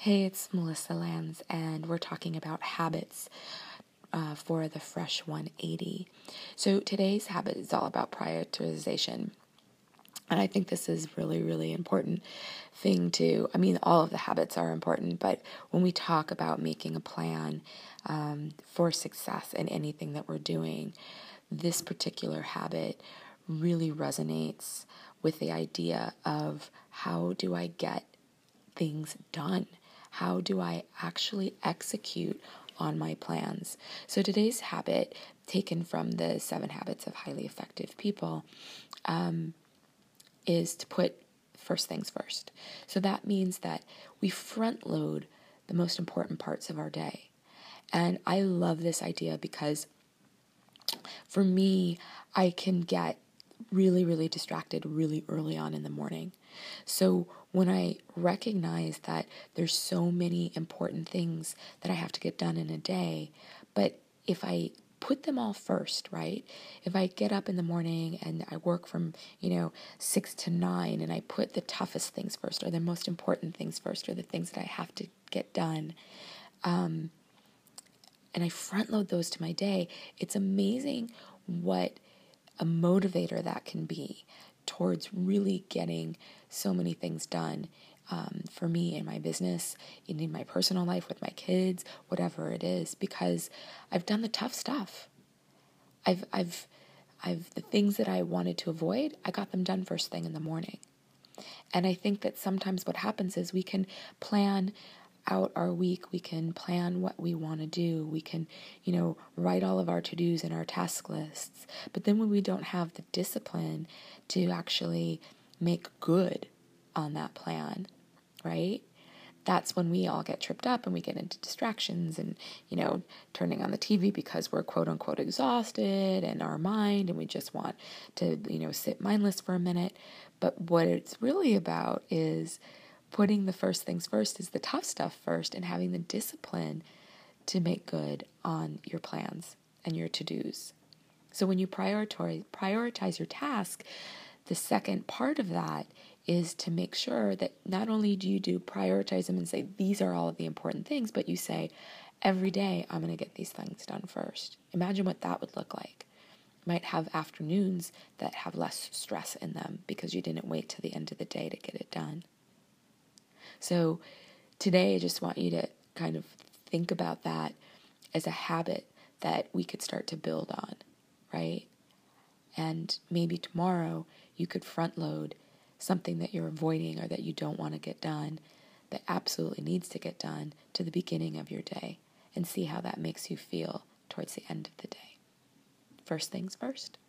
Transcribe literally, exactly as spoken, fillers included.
Hey, it's Melissa Lands, and we're talking about habits uh, for the Fresh one eighty. So today's habit is all about prioritization. And I think this is really, really important thing to, I mean, all of the habits are important, but when we talk about making a plan um, for success in anything that we're doing, this particular habit really resonates with the idea of how do I get things done? How do I actually execute on my plans? So today's habit, taken from the Seven Habits of Highly Effective People, um, is to put first things first. So that means that we front load the most important parts of our day. And I love this idea because for me, I can get really, really distracted really early on in the morning. So when I recognize that there's so many important things that I have to get done in a day, but if I put them all first, right? If I get up in the morning and I work from, you know, six to nine and I put the toughest things first or the most important things first or the things that I have to get done, um, and I front load those to my day, it's amazing what a motivator that can be towards really getting so many things done um, for me in my business, in my personal life with my kids, whatever it is, because I've done the tough stuff. I've, I've, I've, the things that I wanted to avoid, I got them done first thing in the morning. And I think that sometimes what happens is we can plan out our week, we can plan what we want to do, we can, you know, write all of our to-dos and our task lists, but then when we don't have the discipline to actually make good on that plan, right? That's when we all get tripped up and we get into distractions and, you know, turning on the T V because we're quote unquote exhausted in our mind and we just want to, you know, sit mindless for a minute. But what it's really about is putting the first things first, is the tough stuff first, and having the discipline to make good on your plans and your to-dos. So when you prioritize prioritize your task, the second part of that is to make sure that not only do you do prioritize them and say, these are all of the important things, but you say, every day I'm going to get these things done first. Imagine what that would look like. You might have afternoons that have less stress in them because you didn't wait to the end of the day to get it done. So today I just want you to kind of think about that as a habit that we could start to build on, right? And maybe tomorrow you could front load something that you're avoiding or that you don't want to get done that absolutely needs to get done to the beginning of your day and see how that makes you feel towards the end of the day. First things first.